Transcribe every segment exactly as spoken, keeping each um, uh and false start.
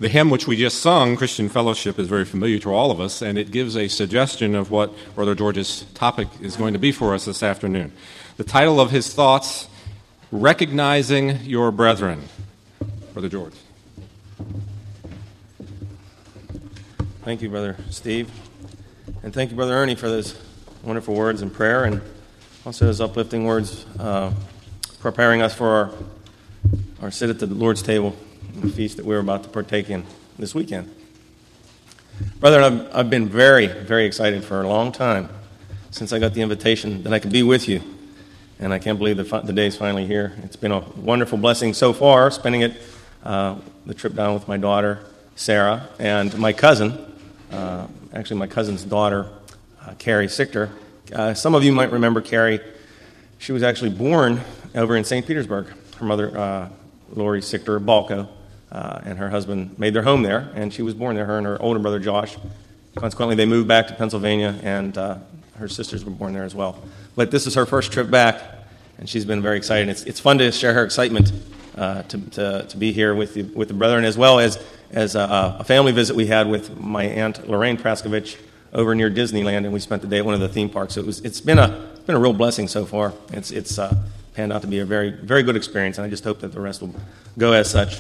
The hymn which we just sung, Christian Fellowship, is very familiar to all of us, and it gives a suggestion of what Brother George's topic is going to be for us this afternoon. The title of his thoughts, Recognizing Your Brethren. Brother George. Thank you, Brother Steve. And thank you, Brother Ernie, for those wonderful words in prayer, and also those uplifting words uh, preparing us for our, our sit at the Lord's table, the feast that we're about to partake in this weekend. Brother, I've, I've been very, very excited for a long time since I got the invitation that I could be with you, and I can't believe the, the day's finally here. It's been a wonderful blessing so far, spending it, uh, the trip down with my daughter, Sarah, and my cousin, uh, actually my cousin's daughter, uh, Carrie Sichter. Uh, some of you might remember Carrie. She was actually born over in Saint Petersburg. Her mother, uh, Lori Sichter Balko, Uh, and her husband made their home there, and she was born there, her and her older brother Josh. Consequently, they moved back to Pennsylvania, and uh, her sisters were born there as well. But this is her first trip back, and she's been very excited. It's it's fun to share her excitement uh, to, to to be here with the, with the brethren, as well as as a, a family visit we had with my aunt Lorraine Praskovich over near Disneyland, and we spent the day at one of the theme parks. So it was it's been a it's been a real blessing so far. It's it's uh, panned out to be a very very good experience, and I just hope that the rest will go as such.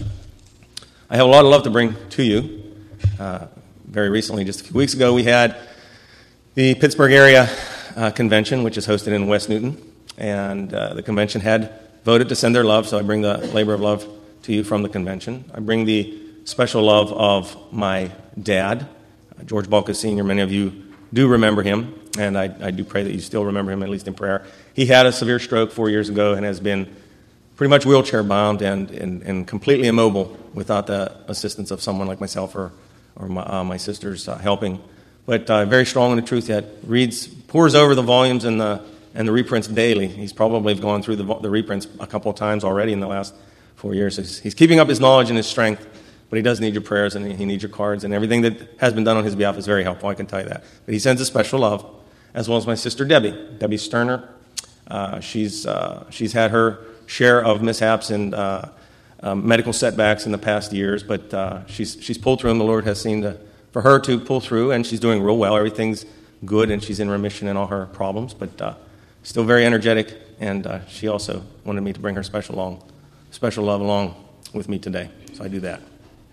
I have a lot of love to bring to you. Uh, very recently, just a few weeks ago, we had the Pittsburgh area uh, convention, which is hosted in West Newton, and uh, the convention had voted to send their love, so I bring the labor of love to you from the convention. I bring the special love of my dad, uh, George Balka Senior Many of you do remember him, and I, I do pray that you still remember him, at least in prayer. He had a severe stroke four years ago and has been pretty much wheelchair-bound and, and, and completely immobile without the assistance of someone like myself or, or my, uh, my sisters uh, helping. But uh, very strong in the truth yet. Reads, pours over the volumes and the and the reprints daily. He's probably gone through the, the reprints a couple of times already in the last four years. He's, he's keeping up his knowledge and his strength, but he does need your prayers and he needs your cards, and everything that has been done on his behalf is very helpful, I can tell you that. But he sends a special love, as well as my sister Debbie, Debbie Sterner. Uh, she's uh, she's had her share of mishaps and uh, um, medical setbacks in the past years, but uh, she's she's pulled through, and the Lord has seen to, for her to pull through, and she's doing real well. Everything's good, and she's in remission in all her problems, but uh, still very energetic, and uh, she also wanted me to bring her special long, special love along with me today, so I do that.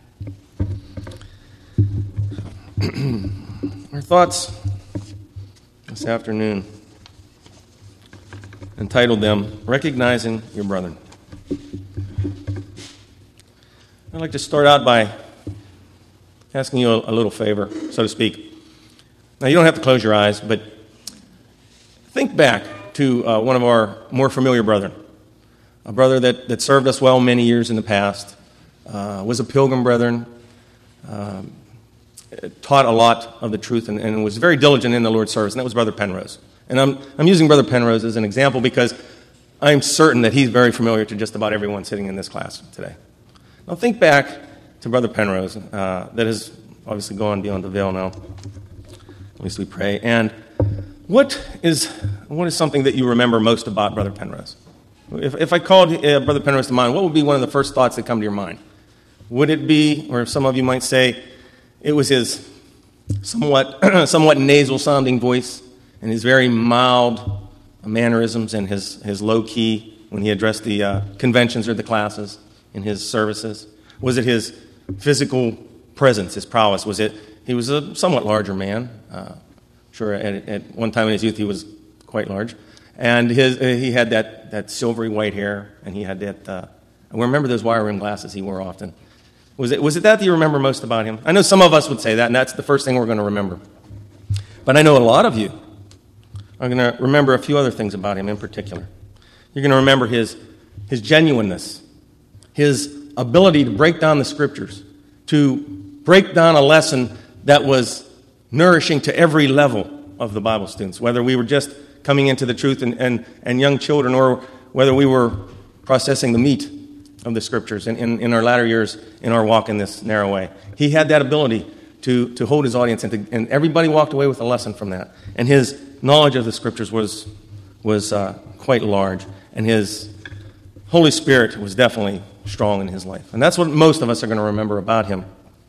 Our thoughts this afternoon, entitled them, Recognizing Your Brethren. I'd like to start out by asking you a, a little favor, so to speak. Now, you don't have to close your eyes, but think back to uh, one of our more familiar brethren, a brother that, that served us well many years in the past, uh, was a pilgrim brethren, um, taught a lot of the truth, and, and was very diligent in the Lord's service, and that was Brother Penrose. And I'm, I'm using Brother Penrose as an example because I'm certain that he's very familiar to just about everyone sitting in this class today. Now think back to Brother Penrose, uh, that has obviously gone beyond the veil now, at least we pray. And what is what is something that you remember most about Brother Penrose? If, if I called uh, Brother Penrose to mind, what would be one of the first thoughts that come to your mind? Would it be, or some of you might say, it was his somewhat somewhat nasal-sounding voice, and his very mild mannerisms, and his, his low key when he addressed the uh, conventions or the classes in his services? Was it his physical presence, his prowess? Was it, he was a somewhat larger man. Uh, sure, at, at one time in his youth he was quite large. And his, uh, he had that, that silvery white hair, and he had that, uh, I remember those wire rim glasses he wore often. Was it, was it that that you remember most about him? I know some of us would say that, and that's the first thing we're going to remember. But I know a lot of you are going to remember a few other things about him in particular. You're going to remember his, his genuineness, his ability to break down the scriptures, to break down a lesson that was nourishing to every level of the Bible students, whether we were just coming into the truth and, and, and young children, or whether we were processing the meat of the scriptures in, in, in our latter years in our walk in this narrow way. He had that ability to, to hold his audience, and, to, and everybody walked away with a lesson from that. And his knowledge of the scriptures was was uh, quite large, and his Holy Spirit was definitely strong in his life. And that's what most of us are going to remember about him.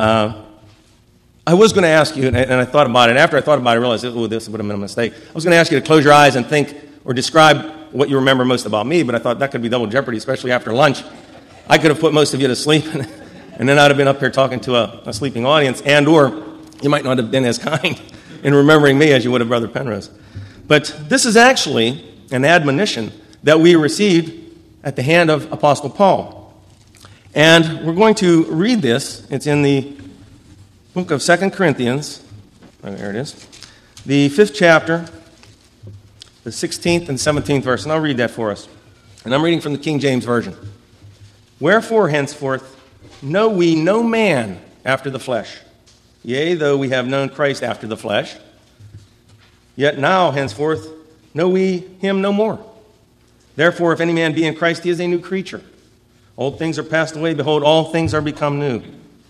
Uh, I was going to ask you, and I, and I thought about it. After I thought about it, I realized, oh, this would have been a mistake. I was going to ask you to close your eyes and think or describe what you remember most about me, but I thought that could be double jeopardy, especially after lunch. I could have put most of you to sleep, and then I'd have been up here talking to a, a sleeping audience, and or you might not have been as kind in remembering me as you would have Brother Penrose. But this is actually an admonition that we received at the hand of Apostle Paul. And we're going to read this. It's in the book of Second Corinthians. Oh, there it is. The fifth chapter, the sixteenth and seventeenth verse. And I'll read that for us. And I'm reading from the King James Version. Wherefore, henceforth, know we no man after the flesh. Yea, though we have known Christ after the flesh, yet now, henceforth, know we him no more. Therefore, if any man be in Christ, he is a new creature. Old things are passed away. Behold, all things are become new.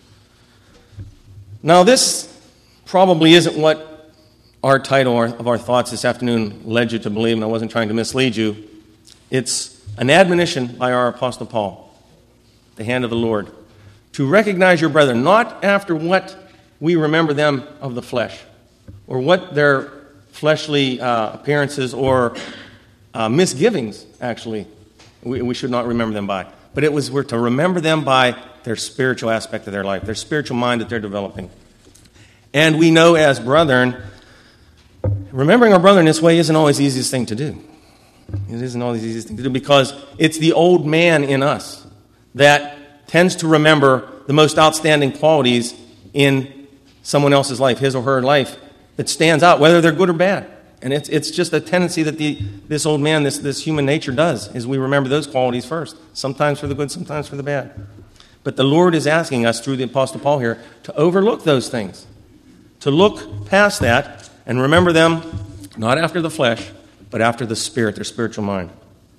Now, this probably isn't what our title of our thoughts this afternoon led you to believe, and I wasn't trying to mislead you. It's an admonition by our Apostle Paul, the hand of the Lord, to recognize your brethren, not after what we remember them of the flesh, or what their fleshly uh, appearances or uh, misgivings, actually, we, we should not remember them by. But it was we're to remember them by their spiritual aspect of their life, their spiritual mind that they're developing. And we know as brethren, remembering our brother in this way isn't always the easiest thing to do. It isn't always the easiest thing to do because it's the old man in us that tends to remember the most outstanding qualities in someone else's life, his or her life, that stands out, whether they're good or bad. And it's it's just a tendency that the this old man, this, this human nature does, is we remember those qualities first, sometimes for the good, sometimes for the bad. But the Lord is asking us through the Apostle Paul here to overlook those things, to look past that and remember them not after the flesh, but after the spirit, their spiritual mind.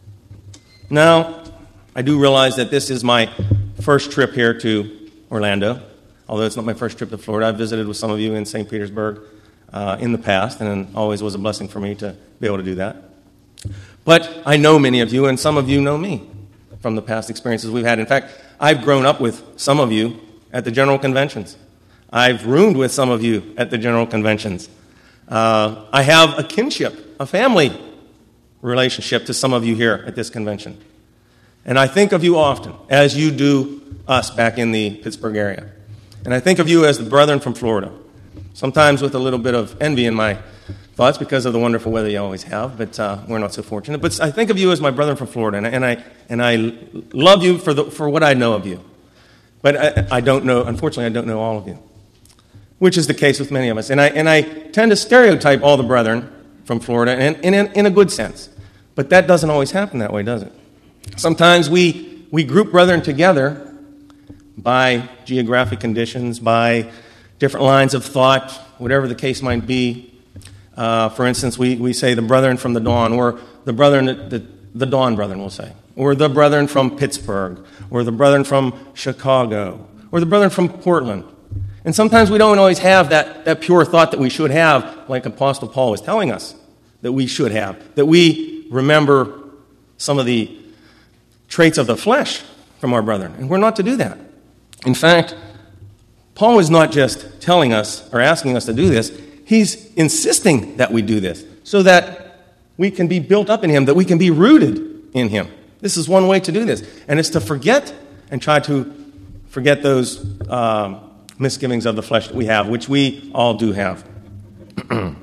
Now, I do realize that this is my first trip here to Orlando, although it's not my first trip to Florida. I've visited with some of you in Saint Petersburg uh, in the past, and it always was a blessing for me to be able to do that. But I know many of you, and some of you know me from the past experiences we've had. In fact, I've grown up with some of you at the general conventions. I've roomed with some of you at the general conventions. Uh, I have a kinship, a family relationship to some of you here at this convention. And I think of you often, as you do us back in the Pittsburgh area. And I think of you as the brethren from Florida, sometimes with a little bit of envy in my thoughts because of the wonderful weather you always have, but uh, we're not so fortunate. But I think of you as my brethren from Florida, and I and I, and I love you for the, for what I know of you. But I, I don't know, unfortunately, I don't know all of you, which is the case with many of us. And I and I tend to stereotype all the brethren from Florida in, in, in a good sense. But that doesn't always happen that way, does it? Sometimes we, we group brethren together by geographic conditions, by different lines of thought, whatever the case might be. Uh, for instance, we, we say the brethren from the dawn, or the brethren, the, the dawn brethren, we'll say, or the brethren from Pittsburgh, or the brethren from Chicago, or the brethren from Portland. And sometimes we don't always have that, that pure thought that we should have, like Apostle Paul was telling us that we should have, that we remember some of the traits of the flesh from our brethren. And we're not to do that. In fact, Paul is not just telling us or asking us to do this, he's insisting that we do this so that we can be built up in him, that we can be rooted in him. This is one way to do this. And it's to forget and try to forget those um, misgivings of the flesh that we have, which we all do have. Now,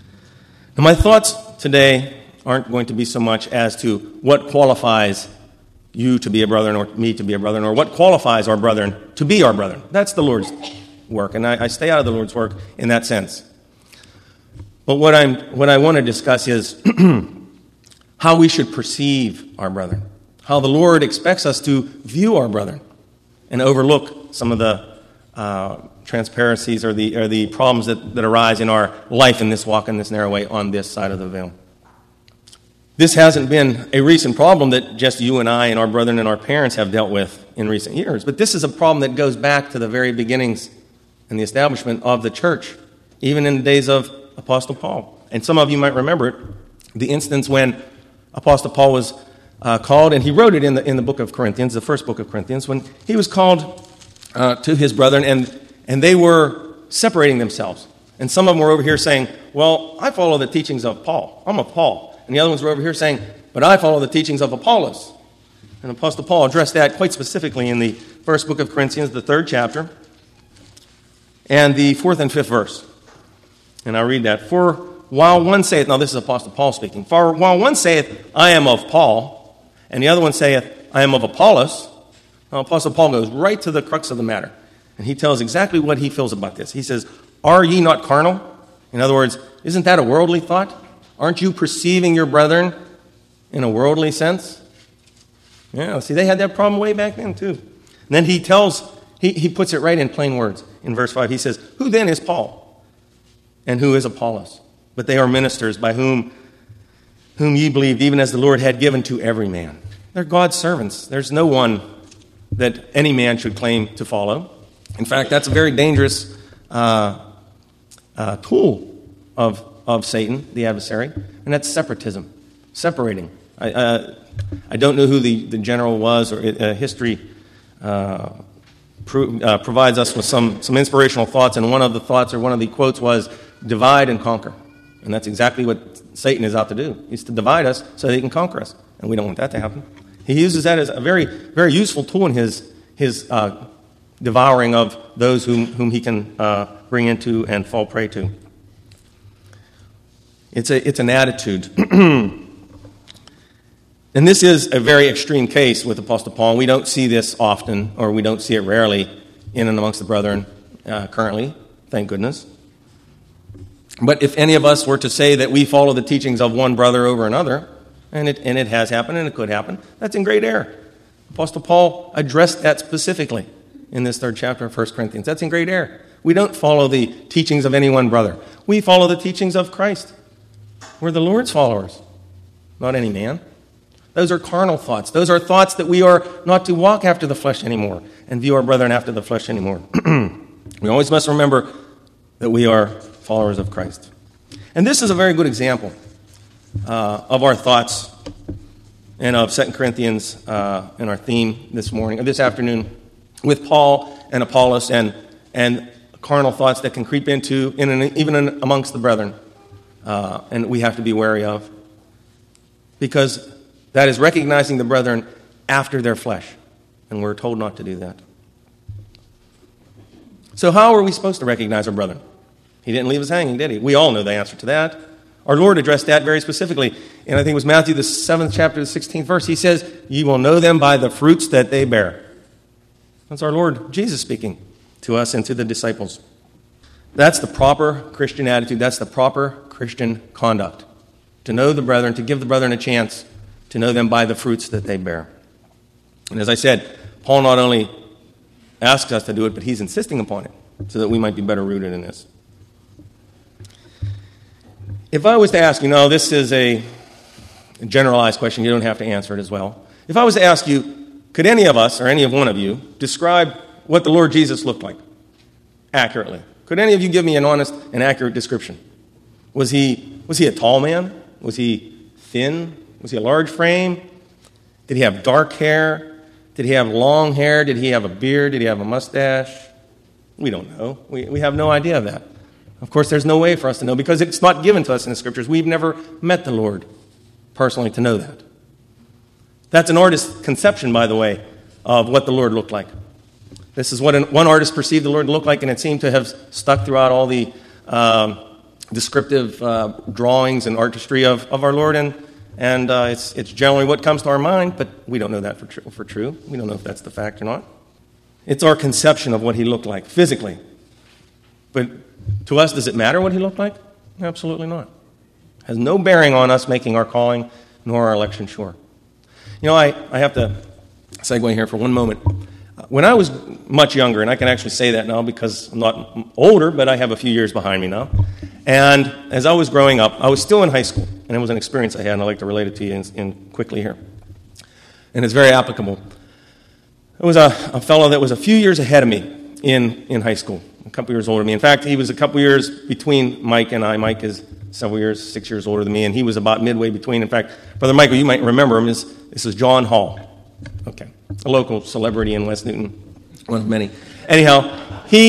my thoughts today aren't going to be so much as to what qualifies you to be a brethren or me to be a brethren, or what qualifies our brethren to be our brethren. That's the Lord's work, and I, I stay out of the Lord's work in that sense. But what I'm what I want to discuss is how we should perceive our brethren, how the Lord expects us to view our brethren, and overlook some of the uh, transparencies or the or the problems that, that arise in our life in this walk in this narrow way on this side of the veil. This hasn't been a recent problem that just you and I and our brethren and our parents have dealt with in recent years, but this is a problem that goes back to the very beginnings and the establishment of the church, even in the days of Apostle Paul. And some of you might remember it, the instance when Apostle Paul was uh, called, and he wrote it in the in the book of Corinthians, the first book of Corinthians, when he was called uh, to his brethren, and And they were separating themselves. And some of them were over here saying, well, I follow the teachings of Paul. I'm of Paul. And the other ones were over here saying, but I follow the teachings of Apollos. And Apostle Paul addressed that quite specifically in the first book of Corinthians, the third chapter, and the fourth and fifth verse. And I'll read that. For while one saith, now this is Apostle Paul speaking, for while one saith, I am of Paul, and the other one saith, I am of Apollos, now Apostle Paul goes right to the crux of the matter. And he tells exactly what he feels about this. He says, are ye not carnal? In other words, isn't that a worldly thought? Aren't you perceiving your brethren in a worldly sense? Yeah, see, they had that problem way back then too. And then he tells, he, he puts it right in plain words. In verse five, he says, who then is Paul? And who is Apollos? But they are ministers by whom, whom ye believed, even as the Lord had given to every man. They're God's servants. There's no one that any man should claim to follow. In fact, that's a very dangerous uh, uh, tool of, of Satan, the adversary, and that's separatism, separating. I, uh, I don't know who the, the general was, or uh, history uh, pro- uh, provides us with some, some inspirational thoughts, and one of the thoughts or one of the quotes was, divide and conquer. And that's exactly what Satan is out to do. He's to divide us so that he can conquer us, and we don't want that to happen. He uses that as a very, very useful tool in his, his uh, devouring of those whom, whom he can uh, bring into and fall prey to. It's a, it's an attitude. And this is a very extreme case with Apostle Paul. We don't see this often, or we don't see it rarely in and amongst the brethren uh, currently, thank goodness. But if any of us were to say that we follow the teachings of one brother over another, and it, and it has happened and it could happen, that's in great error. Apostle Paul addressed that specifically in this third chapter of First Corinthians. That's in great error. We don't follow the teachings of any one brother. We follow the teachings of Christ. We're the Lord's followers, not any man. Those are carnal thoughts. Those are thoughts that we are not to walk after the flesh anymore and view our brethren after the flesh anymore. We always must remember that we are followers of Christ. And this is a very good example uh, of our thoughts and of Second Corinthians uh, in our theme this morning, or this afternoon, with Paul and Apollos and, and carnal thoughts that can creep into, in an, even in, amongst the brethren, uh, and we have to be wary of. Because that is recognizing the brethren after their flesh, and we're told not to do that. So how are we supposed to recognize our brethren? He didn't leave us hanging, did he? We all know the answer to that. Our Lord addressed that very specifically. And I think it was Matthew, the seventh chapter, the sixteenth verse. He says, "Ye will know them by the fruits that they bear." That's our Lord Jesus speaking to us and to the disciples. That's the proper Christian attitude. That's the proper Christian conduct. To know the brethren, to give the brethren a chance to know them by the fruits that they bear. And as I said, Paul not only asks us to do it, but he's insisting upon it so that we might be better rooted in this. If I was to ask you, no, this is a generalized question, you don't have to answer it as well. If I was to ask you, could any of us, or any of one of you, describe what the Lord Jesus looked like accurately? Could any of you give me an honest and accurate description? Was he, was he a tall man? Was he thin? Was he a large frame? Did he have dark hair? Did he have long hair? Did he have a beard? Did he have a mustache? We don't know. We, we have no idea of that. Of course, there's no way for us to know because it's not given to us in the Scriptures. We've never met the Lord personally to know that. That's an artist's conception, by the way, of what the Lord looked like. This is what an, one artist perceived the Lord to look like, and it seemed to have stuck throughout all the um, descriptive uh, drawings and artistry of, of our Lord, and And uh, it's it's generally what comes to our mind, but we don't know that for, tr- for true. We don't know if that's the fact or not. It's our conception of what he looked like physically. But to us, does it matter what he looked like? Absolutely not. It has no bearing on us making our calling nor our election sure. You know, I, I have to segue here for one moment. When I was much younger, and I can actually say that now because I'm not older, but I have a few years behind me now. And as I was growing up, I was still in high school, and it was an experience I had, and I'd like to relate it to you in, in quickly here. And it's very applicable. There was a, a fellow that was a few years ahead of me in, in high school, a couple years older than me. In fact, he was a couple years between Mike and I. Mike is several years, six years older than me, and he was about midway between. In fact, Brother Michael, you might remember him. This, this is John Hall. Okay. A local celebrity in West Newton, one of many. Anyhow, he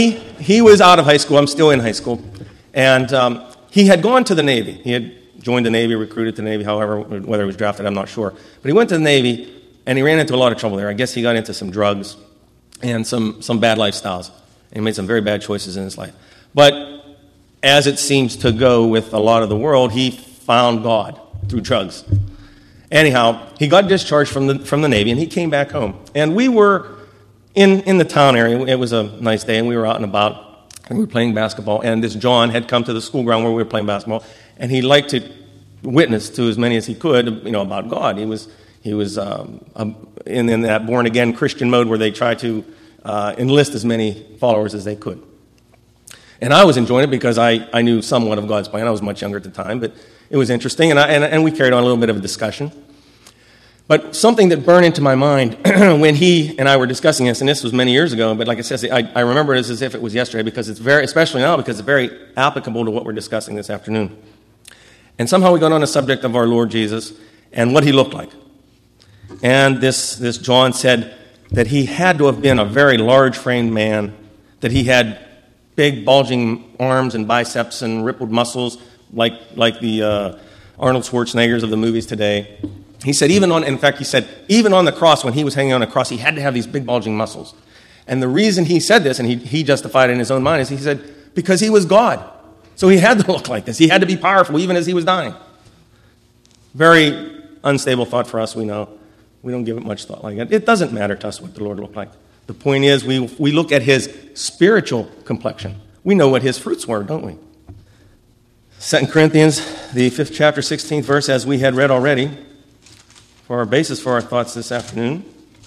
he was out of high school. I'm still in high school. And um, he had gone to the Navy. He had joined the Navy, recruited to the Navy, however, whether he was drafted, I'm not sure. But he went to the Navy, and he ran into a lot of trouble there. I guess he got into some drugs and some, some bad lifestyles. And he made some very bad choices in his life. But as it seems to go with a lot of the world, he found God through drugs. Anyhow, he got discharged from the from the Navy, and he came back home. And we were in, in the town area. It was a nice day, and we were out and about, and we were playing basketball. And this John had come to the school ground where we were playing basketball, and he liked to witness to as many as he could, you know, about God. He was he was um, in, in that born-again Christian mode where they try to uh, enlist as many followers as they could. And I was enjoying it because I, I knew somewhat of God's plan. I was much younger at the time, but it was interesting, and, I, and, and we carried on a little bit of a discussion. But something that burned into my mind when he and I were discussing this, and this was many years ago, but like I said, I, I remember it as if it was yesterday, because it's very, especially now, because it's very applicable to what we're discussing this afternoon. And somehow we got on the subject of our Lord Jesus and what he looked like. And this, this John said that he had to have been a very large-framed man, that he had big bulging arms and biceps and rippled muscles like like the uh, Arnold Schwarzeneggers of the movies today. He said even on, in fact, he said even on the cross, when he was hanging on the cross, he had to have these big bulging muscles. And the reason he said this, and he, he justified it in his own mind, is he said because he was God. So he had to look like this. He had to be powerful even as he was dying. Very unstable thought for us, we know. We don't give it much thought like that. It doesn't matter to us what the Lord looked like. The point is, we we look at his spiritual complexion. We know what his fruits were, don't we? Second Corinthians, the fifth chapter, sixteenth verse, as we had read already, for our basis for our thoughts this afternoon,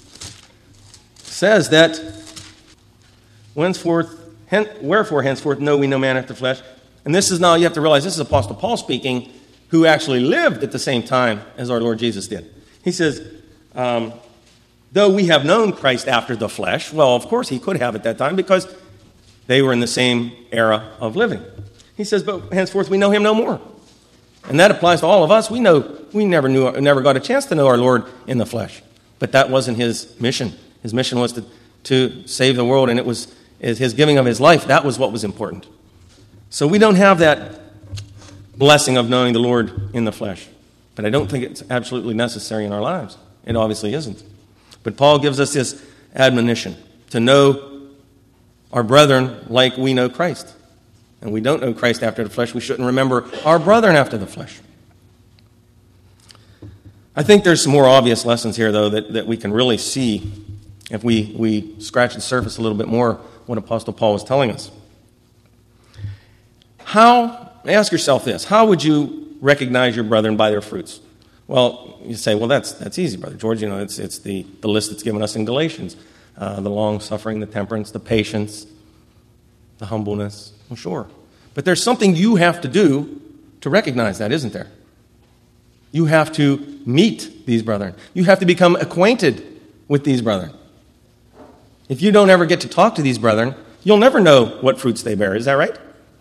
says that, Henceforth, hen, wherefore henceforth know we no man after the flesh. And this is now, you have to realize, this is Apostle Paul speaking, who actually lived at the same time as our Lord Jesus did. He says, um, though we have known Christ after the flesh, well, of course he could have at that time because they were in the same era of living. He says, but henceforth we know him no more. And that applies to all of us. We know we never knew, never got a chance to know our Lord in the flesh. But that wasn't his mission. His mission was to, to save the world, and it was his giving of his life. That was what was important. So we don't have that blessing of knowing the Lord in the flesh. But I don't think it's absolutely necessary in our lives. It obviously isn't. But Paul gives us this admonition to know our brethren like we know Christ. And we don't know Christ after the flesh. We shouldn't remember our brethren after the flesh. I think there's some more obvious lessons here, though, that, that we can really see if we, we scratch the surface a little bit more what Apostle Paul was telling us. How, ask yourself this, how would you recognize your brethren by their fruits? Well, you say, well, that's that's easy, Brother George. You know, it's it's the, the list that's given us in Galatians. Uh, the long-suffering, the temperance, the patience, the humbleness. Well, sure. But there's something you have to do to recognize that, isn't there? You have to meet these brethren. You have to become acquainted with these brethren. If you don't ever get to talk to these brethren, you'll never know what fruits they bear. Is that right?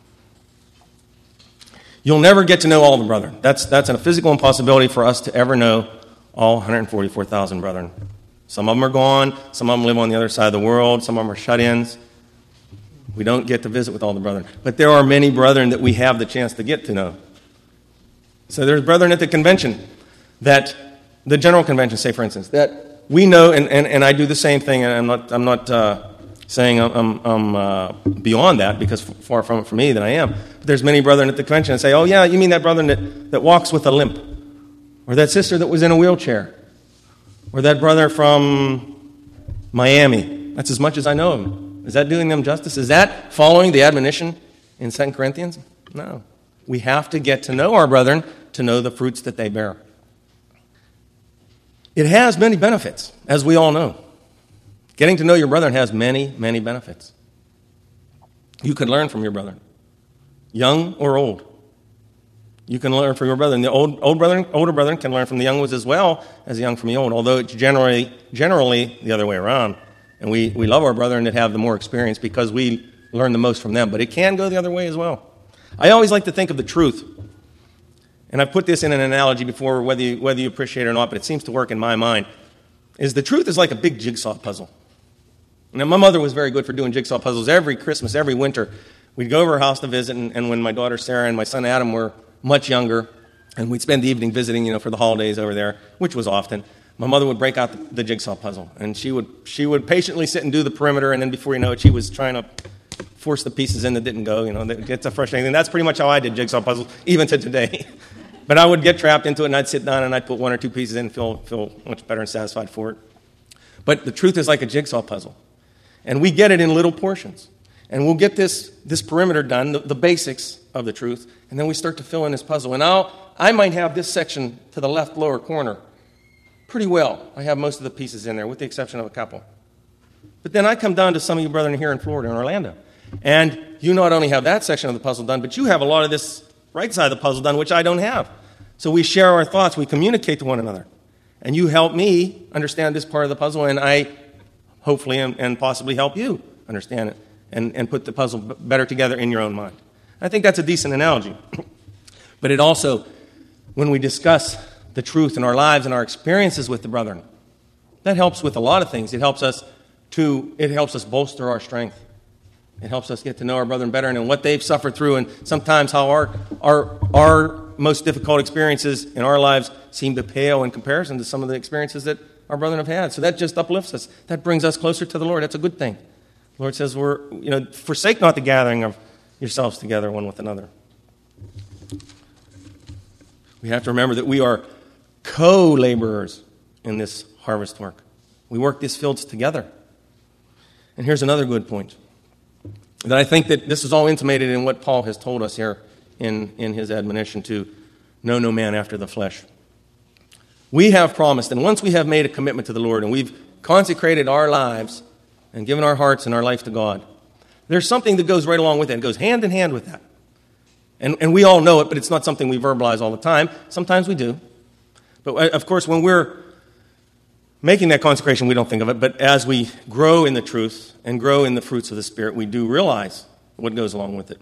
You'll never get to know all the brethren. That's that's a physical impossibility for us to ever know all one hundred forty-four thousand brethren. Some of them are gone. Some of them live on the other side of the world. Some of them are shut-ins. We don't get to visit with all the brethren. But there are many brethren that we have the chance to get to know. So there's brethren at the convention, that the general convention, say, for instance, that we know, and, and, and I do the same thing, and I'm not I'm not uh, saying I'm, I'm, I'm uh, beyond that, because far from it for me than I am. But there's many brethren at the convention that say, oh, yeah, you mean that brother that, that walks with a limp, or that sister that was in a wheelchair, or that brother from Miami. That's as much as I know of him. Is that doing them justice? Is that following the admonition in Second Corinthians? No. We have to get to know our brethren to know the fruits that they bear. It has many benefits, as we all know. Getting to know your brethren has many, many benefits. You can learn from your brethren, young or old. You can learn from your brethren. The old, old brethren, older brethren can learn from the young ones as well as the young from the old, although it's generally, generally the other way around. And we, we love our brethren that have the more experience because we learn the most from them. But it can go the other way as well. I always like to think of the truth. And I've put this in an analogy before, whether you, whether you appreciate it or not, but it seems to work in my mind, is the truth is like a big jigsaw puzzle. Now, my mother was very good for doing jigsaw puzzles every Christmas, every winter. We'd go over her house to visit, and, and when my daughter Sarah and my son Adam were much younger, and we'd spend the evening visiting, you know, for the holidays over there, which was often, my mother would break out the, the jigsaw puzzle, and she would she would patiently sit and do the perimeter, and then before you know it, she was trying to force the pieces in that didn't go. You know, it's a frustrating thing. That's pretty much how I did jigsaw puzzles, even to today. But I would get trapped into it, and I'd sit down, and I'd put one or two pieces in and feel, feel much better and satisfied for it. But the truth is like a jigsaw puzzle, and we get it in little portions. And we'll get this, this perimeter done, the, the basics of the truth, and then we start to fill in this puzzle. And now I might have this section to the left lower corner pretty well. I have most of the pieces in there, with the exception of a couple. But then I come down to some of you brethren here in Florida, in Orlando, and you not only have that section of the puzzle done, but you have a lot of this right side of the puzzle done, which I don't have. So we share our thoughts, we communicate to one another. And you help me understand this part of the puzzle, and I hopefully and, and possibly help you understand it. And, and put the puzzle better together in your own mind. I think that's a decent analogy. But it also, when we discuss the truth in our lives and our experiences with the brethren, that helps with a lot of things. It helps us to, it helps us bolster our strength. It helps us get to know our brethren better and what they've suffered through, and sometimes how our, our, our most difficult experiences in our lives seem to pale in comparison to some of the experiences that our brethren have had. So that just uplifts us. That brings us closer to the Lord. That's a good thing. The Lord says, "We're you know, forsake not the gathering of yourselves together one with another." We have to remember that we are co-laborers in this harvest work. We work these fields together. And here's another good point. That I think that this is all intimated in what Paul has told us here in, in his admonition to know no man after the flesh. We have promised, and once we have made a commitment to the Lord, and we've consecrated our lives and given our hearts and our life to God, there's something that goes right along with it. It goes hand in hand with that. And, and we all know it, but it's not something we verbalize all the time. Sometimes we do. But, of course, when we're making that consecration, we don't think of it. But as we grow in the truth and grow in the fruits of the Spirit, we do realize what goes along with it.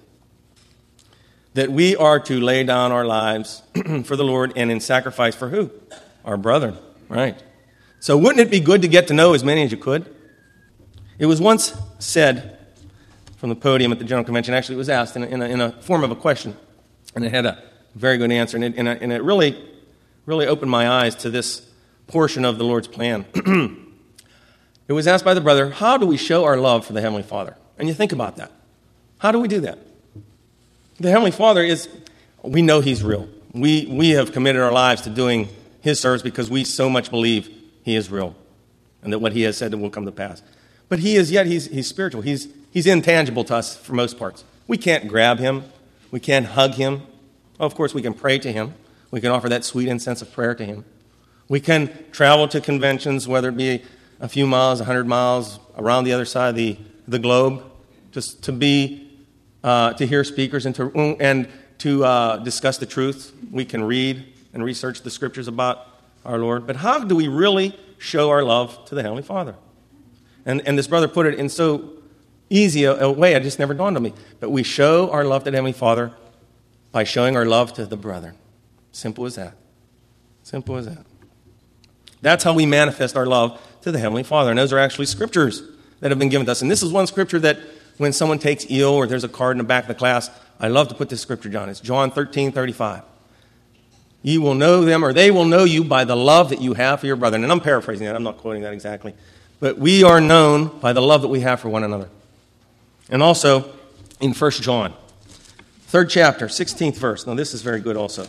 That we are to lay down our lives for the Lord and in sacrifice for who? Our brethren, right? So wouldn't it be good to get to know as many as you could? It was once said from the podium at the General Convention, actually it was asked in a, in a, in a form of a question, and it had a very good answer, and it, and it, and it really, really opened my eyes to this portion of the Lord's plan. It was asked by the brother, how do we show our love for the Heavenly Father? And you think about that. How do we do that? The Heavenly Father is, we know He's real. We, we have committed our lives to doing His service because we so much believe He is real and that what He has said will come to pass. But He is yet, He's, he's spiritual. He's, he's intangible to us for most parts. We can't grab Him. We can't hug Him. Well, of course, we can pray to Him. We can offer that sweet incense of prayer to Him. We can travel to conventions, whether it be a few miles, a hundred miles, around the other side of the, the globe, just to be, uh, to hear speakers and to, and to uh, discuss the truth. We can read and research the Scriptures about our Lord. But how do we really show our love to the Heavenly Father? And, and this brother put it in so easy a, a way, it just never dawned on me. But we show our love to the Heavenly Father by showing our love to the brethren. Simple as that. Simple as that. That's how we manifest our love to the Heavenly Father. And those are actually scriptures that have been given to us. And this is one scripture that when someone takes ill or there's a card in the back of the class, I love to put this scripture down. It's John thirteen thirty-five. You will know them, or they will know you by the love that you have for your brother. And I'm paraphrasing that. I'm not quoting that exactly. But we are known by the love that we have for one another. And also in First John, third chapter, sixteenth verse. Now this is very good also.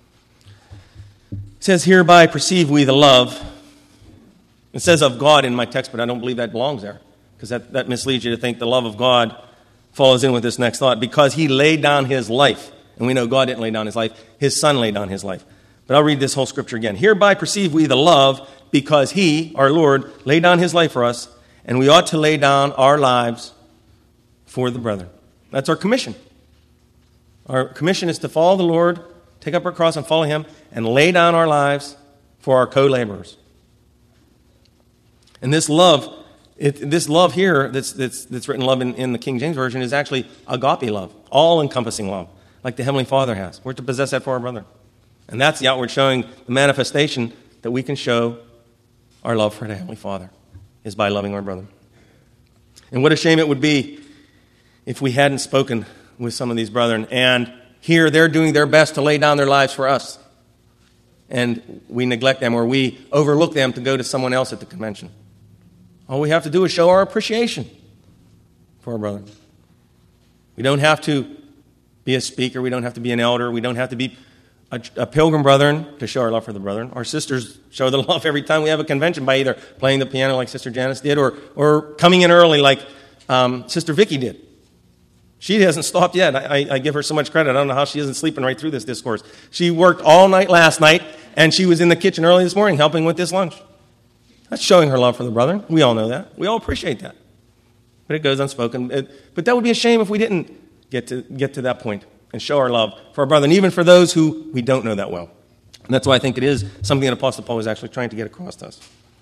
It says, hereby perceive we the love. It says of God in my text, but I don't believe that belongs there. Because that, that misleads you to think the love of God follows in with this next thought. Because He laid down His life. And we know God didn't lay down His life. His Son laid down His life. But I'll read this whole scripture again. Hereby perceive we the love, because He, our Lord, laid down His life for us, and we ought to lay down our lives for the brethren. That's our commission. Our commission is to follow the Lord, take up our cross and follow Him, and lay down our lives for our co-laborers. And this love, it, this love here that's, that's, that's written love in, in the King James Version is actually agape love, all-encompassing love, like the Heavenly Father has. We're to possess that for our brother. And that's the outward showing, the manifestation that we can show our love for the Heavenly Father is by loving our brother. And what a shame it would be if we hadn't spoken with some of these brethren. And here they're doing their best to lay down their lives for us. And we neglect them or we overlook them to go to someone else at the convention. All we have to do is show our appreciation for our brethren. We don't have to be a speaker. We don't have to be an elder. We don't have to be a, a pilgrim brethren to show our love for the brethren. Our sisters show the love every time we have a convention by either playing the piano like Sister Janice did or, or coming in early like um, Sister Vicky did. She hasn't stopped yet. I, I, I give her so much credit. I don't know how she isn't sleeping right through this discourse. She worked all night last night, and she was in the kitchen early this morning helping with this lunch. That's showing her love for the brethren. We all know that. We all appreciate that. But it goes unspoken. It, but that would be a shame if we didn't get to get to that point and show our love for our brethren, even for those who we don't know that well. And that's why I think it is something that Apostle Paul was actually trying to get across to us.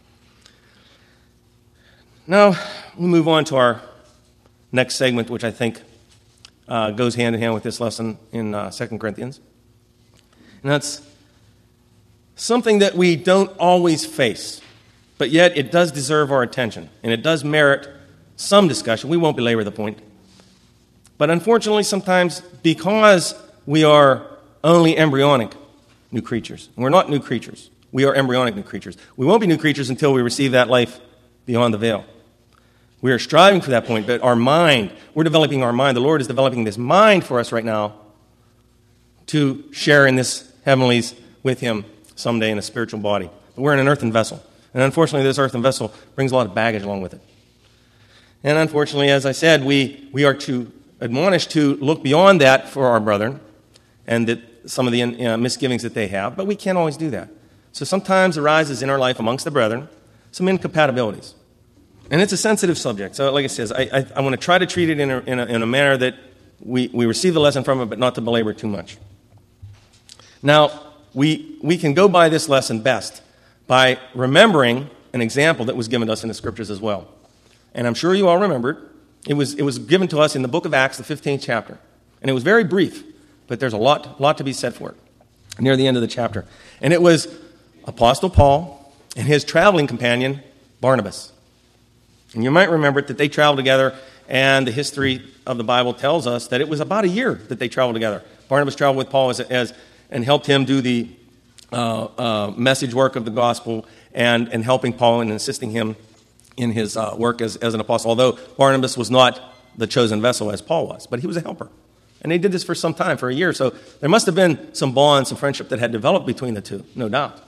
Now, we move on to our next segment, which I think uh, goes hand in hand with this lesson in uh, Second Corinthians. And that's something that we don't always face, but yet it does deserve our attention, and it does merit some discussion. We won't belabor the point. But unfortunately, sometimes because we are only embryonic new creatures, and we're not new creatures, we are embryonic new creatures. We won't be new creatures until we receive that life beyond the veil. We are striving for that point, but our mind, we're developing our mind. The Lord is developing this mind for us right now to share in this heavenlies with Him someday in a spiritual body. But we're in an earthen vessel. And unfortunately, this earthen vessel brings a lot of baggage along with it. And unfortunately, as I said, we, we are to admonish to look beyond that for our brethren and that some of the uh, misgivings that they have, but we can't always do that. So sometimes arises in our life amongst the brethren some incompatibilities. And it's a sensitive subject. So like it says, I, I, I want to try to treat it in a, in a, in a manner that we, we receive the lesson from it, but not to belabor too much. Now, we, we can go by this lesson best by remembering an example that was given to us in the Scriptures as well. And I'm sure you all remembered. It was, it was given to us in the book of Acts, the fifteenth chapter. And it was very brief, but there's a lot, lot to be said for it near the end of the chapter. And it was Apostle Paul and his traveling companion, Barnabas. And you might remember that they traveled together, and the history of the Bible tells us that it was about a year that they traveled together. Barnabas traveled with Paul as, as and helped him do the uh, uh, message work of the gospel and, and helping Paul and assisting him in his uh, work as, as an apostle, although Barnabas was not the chosen vessel as Paul was, but he was a helper. And they did this for some time, for a year. So there must have been some bond, some friendship that had developed between the two, no doubt.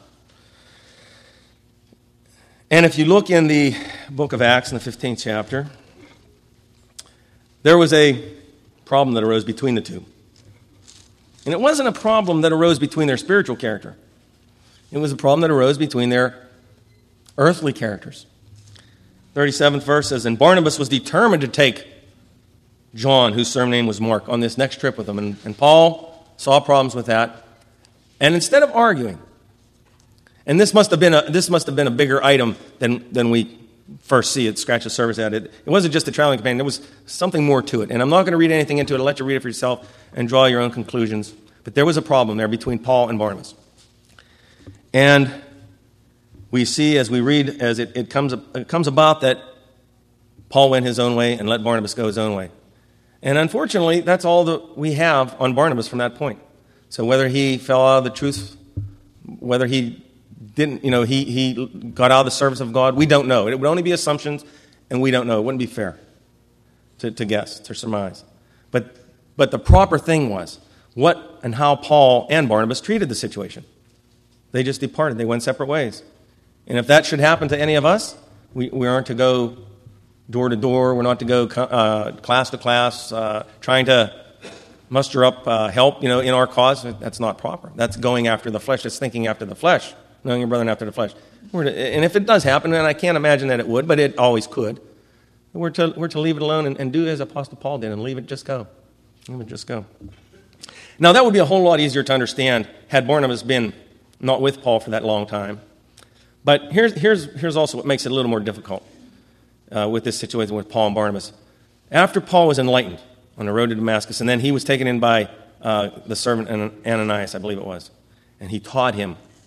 And if you look in the book of Acts in the fifteenth chapter, there was a problem that arose between the two. And it wasn't a problem that arose between their spiritual character. It was a problem that arose between their earthly characters. thirty-seventh verse says, and Barnabas was determined to take John, whose surname was Mark, on this next trip with him. And, and Paul saw problems with that. And instead of arguing, and this must have been a, this must have been a bigger item than, than we first see it, scratch the surface at it. It wasn't just a traveling companion. There was something more to it. And I'm not going to read anything into it. I'll let you read it for yourself and draw your own conclusions. But there was a problem there between Paul and Barnabas. And we see as we read, as it, it, comes, it comes about that Paul went his own way and let Barnabas go his own way. And unfortunately, that's all that we have on Barnabas from that point. So whether he fell out of the truth, whether he didn't, you know, he, he got out of the service of God, we don't know. It would only be assumptions, and we don't know. It wouldn't be fair to, to guess, to surmise. But, but the proper thing was what and how Paul and Barnabas treated the situation. They just departed. They went separate ways. And if that should happen to any of us, we, we aren't to go door to door. We're not to go uh, class to class, uh, trying to muster up uh, help, you know, in our cause. That's not proper. That's going after the flesh. That's thinking after the flesh, knowing your brother after the flesh. We're to, and if it does happen, and I can't imagine that it would, but it always could, we're to we're to leave it alone and, and do as Apostle Paul did and leave it just go. Leave it just go. Now, that would be a whole lot easier to understand had Barnabas been not with Paul for that long time. But here's here's here's also what makes it a little more difficult uh, with this situation with Paul and Barnabas. After Paul was enlightened on the road to Damascus, and then he was taken in by uh, the servant Ananias, I believe it was, and he taught him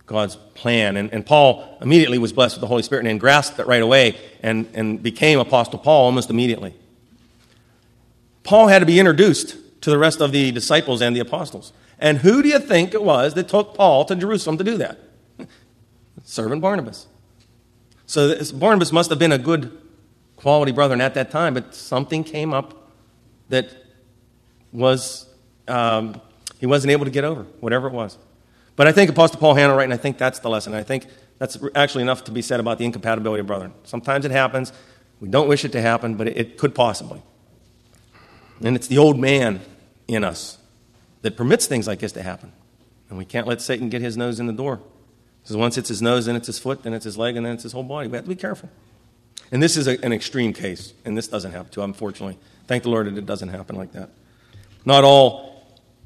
God's plan. And, and Paul immediately was blessed with the Holy Spirit and then grasped it right away and, and became Apostle Paul almost immediately. Paul had to be introduced to the rest of the disciples and the apostles. And who do you think it was that took Paul to Jerusalem to do that? Servant Barnabas. So this, Barnabas must have been a good quality brother at that time, but something came up that was, um, he wasn't able to get over, whatever it was. But I think Apostle Paul handled it right, and I think that's the lesson. I think that's actually enough to be said about the incompatibility of brethren. Sometimes it happens. We don't wish it to happen, but it, it could possibly. And it's the old man in us that permits things like this to happen. And we can't let Satan get his nose in the door. Because once it's his nose, then it's his foot, then it's his leg, and then it's his whole body. We have to be careful. And this is a, an extreme case, and this doesn't happen too, unfortunately. Thank the Lord that it doesn't happen like that. Not all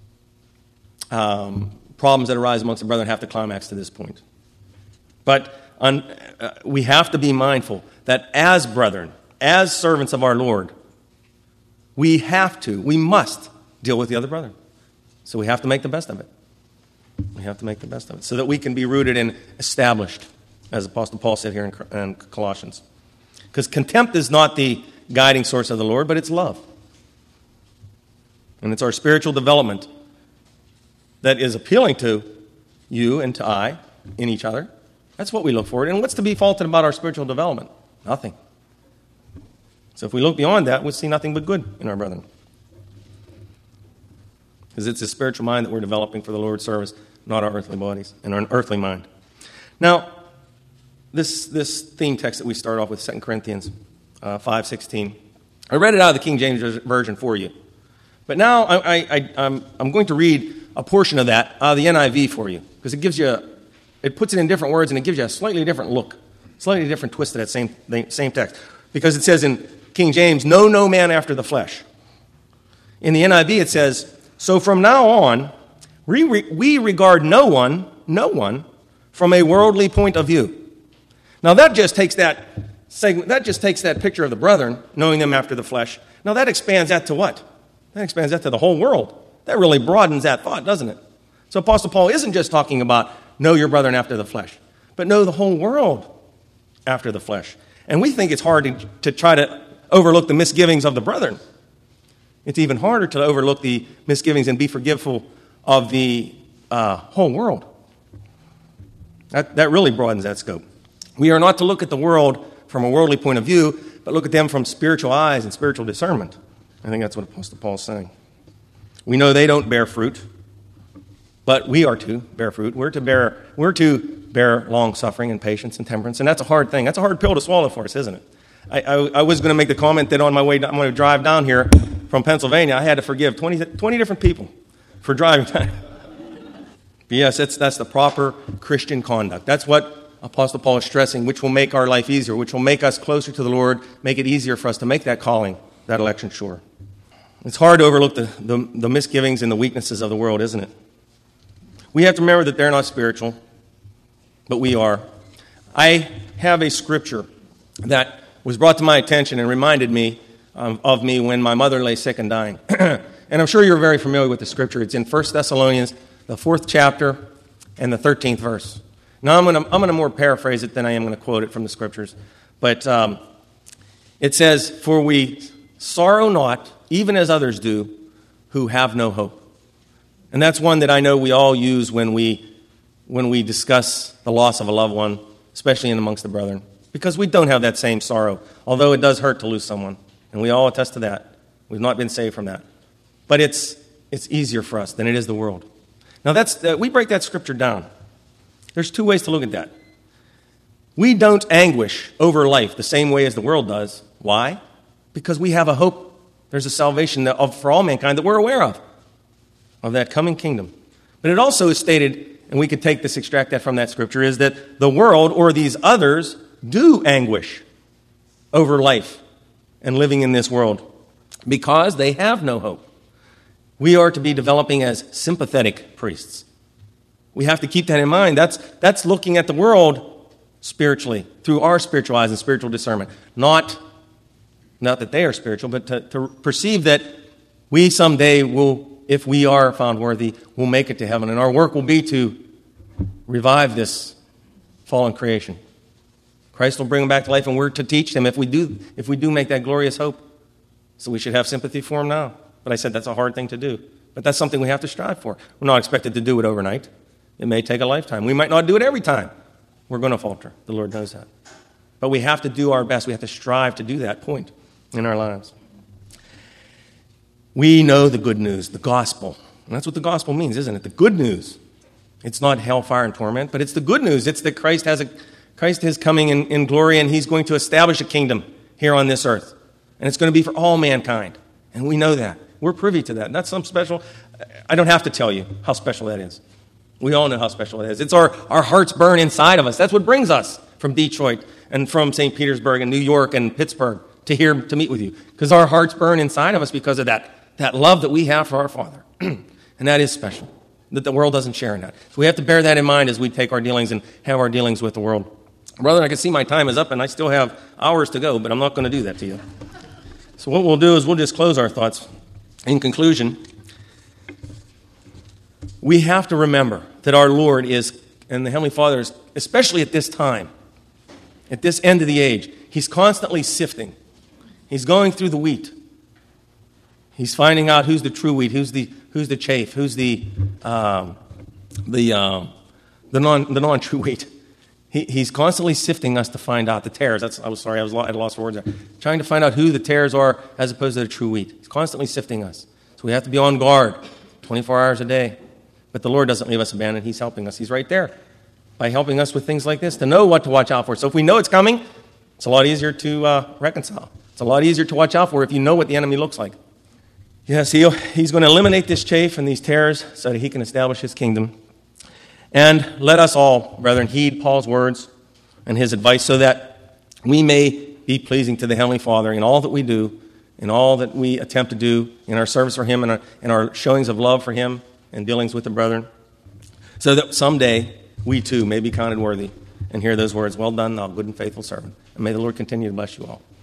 um, problems that arise amongst the brethren have to climax to this point. But on, uh, we have to be mindful that as brethren, as servants of our Lord, we have to, we must deal with the other brethren. So we have to make the best of it. We have to make the best of it so that we can be rooted and established, as Apostle Paul said here in, in Colossians. Because contempt is not the guiding source of the Lord, but it's love. And it's our spiritual development that is appealing to you and to I in each other. That's what we look for. And what's to be faulted about our spiritual development? Nothing. So if we look beyond that, we'll see nothing but good in our brethren. Because it's a spiritual mind that we're developing for the Lord's service, not our earthly bodies and our earthly mind. Now, this this theme text that we start off with, Second Corinthians uh, five sixteen, I read it out of the King James Version for you. But now I, I, I'm, I'm going to read a portion of that out of the N I V for you, because it gives you, a, it puts it in different words and it gives you a slightly different look, slightly different twist to that same, same text. Because it says in King James, know no man after the flesh. In the N I V it says, so from now on, we, re- we regard no one, no one, from a worldly point of view. Now that just takes that segment, that just takes that picture of the brethren, knowing them after the flesh. Now that expands that to what? That expands that to the whole world. That really broadens that thought, doesn't it? So Apostle Paul isn't just talking about know your brethren after the flesh, but know the whole world after the flesh. And we think it's hard to, to try to overlook the misgivings of the brethren. It's even harder to overlook the misgivings and be forgiveful of the uh, whole world. That, that really broadens that scope. We are not to look at the world from a worldly point of view, but look at them from spiritual eyes and spiritual discernment. I think that's what Apostle Paul is saying. We know they don't bear fruit, but we are to bear fruit. We're to bear, we're to bear long suffering and patience and temperance, and that's a hard thing. That's a hard pill to swallow for us, isn't it? I, I, I was going to make the comment that on my way, I'm going to drive down here from Pennsylvania, I had to forgive twenty, twenty different people for driving time. But yes, that's, that's the proper Christian conduct. That's what Apostle Paul is stressing, which will make our life easier, which will make us closer to the Lord, make it easier for us to make that calling, that election sure. It's hard to overlook the, the, the misgivings and the weaknesses of the world, isn't it? We have to remember that they're not spiritual, but we are. I have a scripture that was brought to my attention and reminded me um, of me when my mother lay sick and dying. And I'm sure you're very familiar with the scripture. It's in First Thessalonians, the fourth chapter, and the thirteenth verse. Now, I'm going to I'm going to more paraphrase it than I am going to quote it from the scriptures. But um, it says, for we sorrow not, even as others do, who have no hope. And that's one that I know we all use when we when we discuss the loss of a loved one, especially in amongst the brethren, because we don't have that same sorrow, although it does hurt to lose someone. And we all attest to that. We've not been saved from that. But it's it's easier for us than it is the world. Now, that's uh, we break that scripture down. There's two ways to look at that. We don't anguish over life the same way as the world does. Why? Because we have a hope. There's a salvation that, of, for all mankind that we're aware of, of that coming kingdom. But it also is stated, and we could take this, extract that from that scripture, is that the world or these others do anguish over life and living in this world because they have no hope. We are to be developing as sympathetic priests. We have to keep that in mind. That's, that's looking at the world spiritually, through our spiritual eyes and spiritual discernment. Not, not that they are spiritual, but to, to perceive that we someday will, if we are found worthy, will make it to heaven. And our work will be to revive this fallen creation. Christ will bring them back to life, and we're to teach them if we do if we do make that glorious hope. So we should have sympathy for them now. But I said that's a hard thing to do. But that's something we have to strive for. We're not expected to do it overnight. It may take a lifetime. We might not do it every time. We're going to falter. The Lord knows that. But we have to do our best. We have to strive to do that point in our lives. We know the good news, the gospel. And that's what the gospel means, isn't it? The good news. It's not hellfire and torment, but it's the good news. It's that Christ has a Christ is coming in, in glory, and he's going to establish a kingdom here on this earth. And it's going to be for all mankind. And we know that. We're privy to that. And that's some special. I don't have to tell you how special that is. We all know how special it is. It's our, our hearts burn inside of us. That's what brings us from Detroit and from Saint Petersburg and New York and Pittsburgh to here to meet with you. Because our hearts burn inside of us because of that, that love that we have for our Father. And that is special, that the world doesn't share in that. So we have to bear that in mind as we take our dealings and have our dealings with the world. Brother, I can see my time is up and I still have hours to go, but I'm not going to do that to you. So what we'll do is we'll just close our thoughts. In conclusion, we have to remember that our Lord is, and the Heavenly Father is, especially at this time, at this end of the age, he's constantly sifting. He's going through the wheat. He's finding out who's the true wheat, who's the who's the chaff, who's the um, the um, the non the non true wheat. He, he's constantly sifting us to find out the tares. That's I was sorry I was I lost words there. Trying to find out who the tares are as opposed to the true wheat. He's constantly sifting us, so we have to be on guard, twenty-four hours a day. But the Lord doesn't leave us abandoned. He's helping us. He's right there by helping us with things like this to know what to watch out for. So if we know it's coming, it's a lot easier to uh, reconcile. It's a lot easier to watch out for if you know what the enemy looks like. Yes, he'll, he's going to eliminate this chaff and these tares so that he can establish his kingdom. And let us all, brethren, heed Paul's words and his advice so that we may be pleasing to the Heavenly Father in all that we do, in all that we attempt to do, in our service for him and our, in our showings of love for him and dealings with the brethren, so that someday we too may be counted worthy and hear those words, well done, thou good and faithful servant. And may the Lord continue to bless you all.